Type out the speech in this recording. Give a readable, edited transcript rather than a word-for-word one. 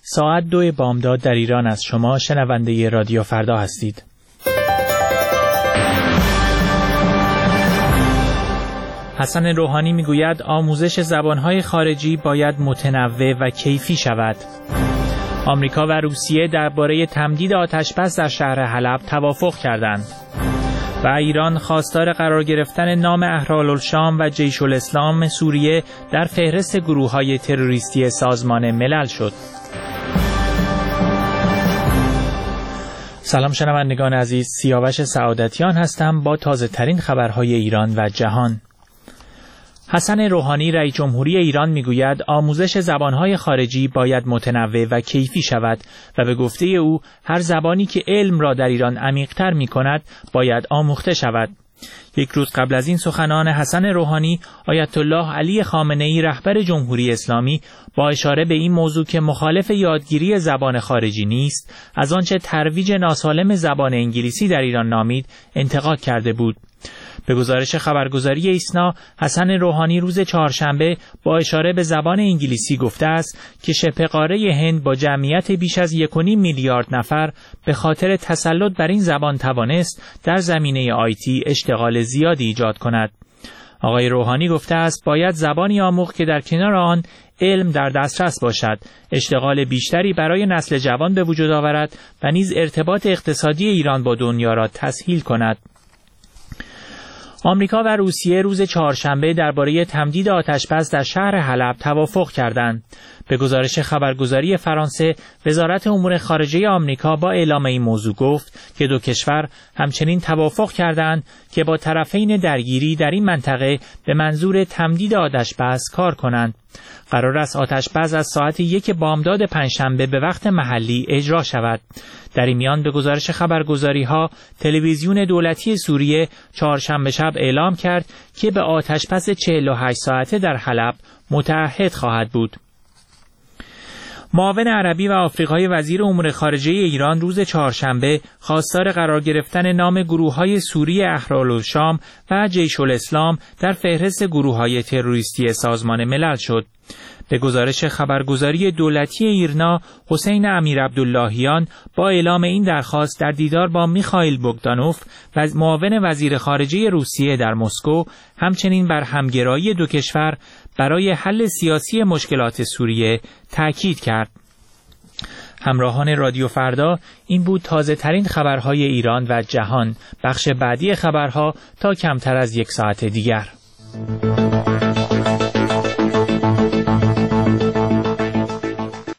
ساعت 2 بامداد در ایران است. شما شنونده رادیو فردا هستید. حسن روحانی میگوید آموزش زبانهای خارجی باید متنوع و کیفی شود. آمریکا و روسیه درباره تمدید آتش‌بس در شهر حلب توافق کردند. و ایران خواستار قرار گرفتن نام اهرال‌الشام و جیش الاسلام سوریه در فهرست گروه‌های تروریستی سازمان ملل شد. سلام شنوندگان عزیز، سیاوش سعادتیان هستم با تازه ترین خبرهای ایران و جهان. حسن روحانی رئیس جمهوری ایران میگوید آموزش زبانهای خارجی باید متنوع و کیفی شود و به گفته او هر زبانی که علم را در ایران عمیق‌تر می‌کند باید آموخته شود. یک روز قبل از این سخنان حسن روحانی، آیت الله علی خامنه‌ای رهبر جمهوری اسلامی با اشاره به این موضوع که مخالف یادگیری زبان خارجی نیست، از آنچه ترویج ناسالم زبان انگلیسی در ایران نامید، انتقاد کرده بود. به گزارش خبرگزاری ایسنا، حسن روحانی روز چهارشنبه با اشاره به زبان انگلیسی گفته است که شبه قاره هند با جمعیت بیش از 1.5 میلیارد نفر به خاطر تسلط بر این زبان توانست در زمینه آیتی اشتغال زیادی ایجاد کند. آقای روحانی گفته است باید زبانی آموخت که در کنار آن علم در دسترس باشد، اشتغال بیشتری برای نسل جوان به وجود آورد و نیز ارتباط اقتصادی ایران با دنیا را تسهیل کند. آمریکا و روسیه روز چهارشنبه درباره تمدید آتش‌بس در شهر حلب توافق کردند. به گزارش خبرگزاری فرانسه، وزارت امور خارجه آمریکا با اعلام این موضوع گفت که دو کشور همچنین توافق کردند که با طرفین درگیری در این منطقه به منظور تمدید آتش‌بس کار کنند. قرار است آتش‌بس از ساعت 1 بامداد پنجشنبه به وقت محلی اجرا شود. در این میان به گزارش خبرگزاری‌ها، تلویزیون دولتی سوریه چهارشنبه شب اعلام کرد که به آتش‌بس 48 ساعته در حلب متعهد خواهد بود. معاون عربی و آفریقای وزیر امور خارجه ایران روز چهارشنبه خواستار قرار گرفتن نام گروه‌های سوری اهرال‌الشام و جیش الاسلام در فهرست گروه‌های تروریستی سازمان ملل شد. به گزارش خبرگزاری دولتی ایرنا، حسین امیرعبداللهیان با اعلام این درخواست در دیدار با میخائیل بوگدانوف و معاون وزیر خارجه روسیه در مسکو، همچنین بر همگرایی دو کشور برای حل سیاسی مشکلات سوریه تأکید کرد. همراهان رادیو فردا، این بود تازه ترین خبرهای ایران و جهان. بخش بعدی خبرها تا کمتر از 1 ساعت دیگر.